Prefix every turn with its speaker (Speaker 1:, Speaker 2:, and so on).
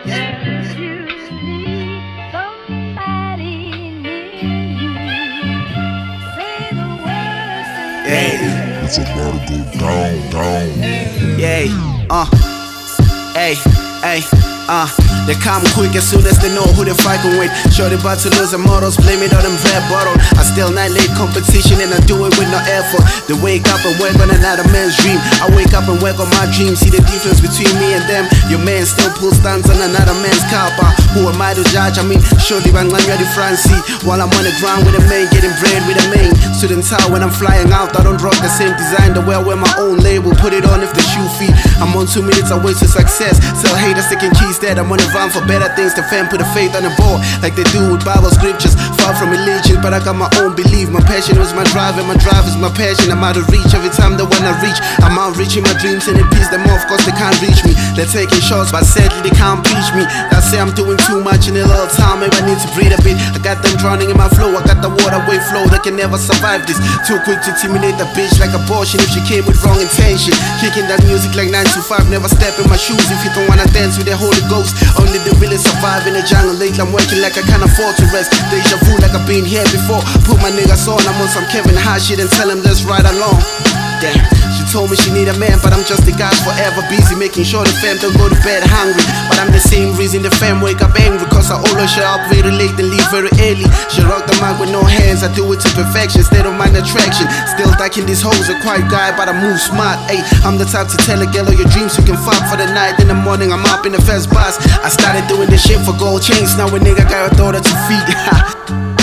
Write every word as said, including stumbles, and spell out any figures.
Speaker 1: If you need somebody near you, say the word, say
Speaker 2: Hey,
Speaker 3: It's about to go down, down.
Speaker 2: yeah, uh, hey, hey, uh, they come quick as soon as they know who they're fighting with. Shorty about to lose their models, blame it on them red bottle. I still not late competition and I do it with no effort. They wake up and work on another man's dream. I wake up and work on my dream. See the difference between me and them. Your man still pulls stunts on another man's car. Who am I to judge? I mean, surely I'm the front seat while I'm on the ground with a man, getting bread with a man. Student towel when I'm flying out, I don't rock the same design. The way I wear my own label, put it on if the shoe fit. I'm on two minutes away to success. Sell haters taking keys dead. I'm on the run for better things. The fam put a faith on the ball like they do with Bible scriptures. Far from religion, but I got my own belief. My passion is my drive and my drive is my passion. I'm out of reach every time they wanna reach. I'm out reaching my dreams and it piss them off cause they can't reach me. They're taking shots but sadly they can't reach me. They say I'm doing too much in a little time. Maybe I need to breathe a bit. I got them drowning in my flow. I got the waterway flow. They can never survive this. Too quick to intimidate the bitch like abortion if she came with wrong intention. Kicking that music like nine to five. Never step in my shoes if you don't wanna dance with the Holy Ghost. Only the really survive in the jungle. Lately I'm working like I can't afford to rest. Deja vu like I've been here before. Put my niggas on. I'm on some Kevin Hart shit and tell him let's ride along. Damn, she told me she need a man, but I'm just the guy forever busy making sure the fam don't go to bed hungry. But I'm the same reason the fam wake up angry, cause I always show up very late and leave very early. She rock the mic with no hands, I do it to perfection, state of mind attraction. Still ducking these hoes, a quiet guy, but I move smart. Ayy, I'm the type to tell a girl all your dreams you can fuck for the night. In the morning I'm up in the first bus. I started doing this shit for gold chains, now a nigga got a daughter to feed.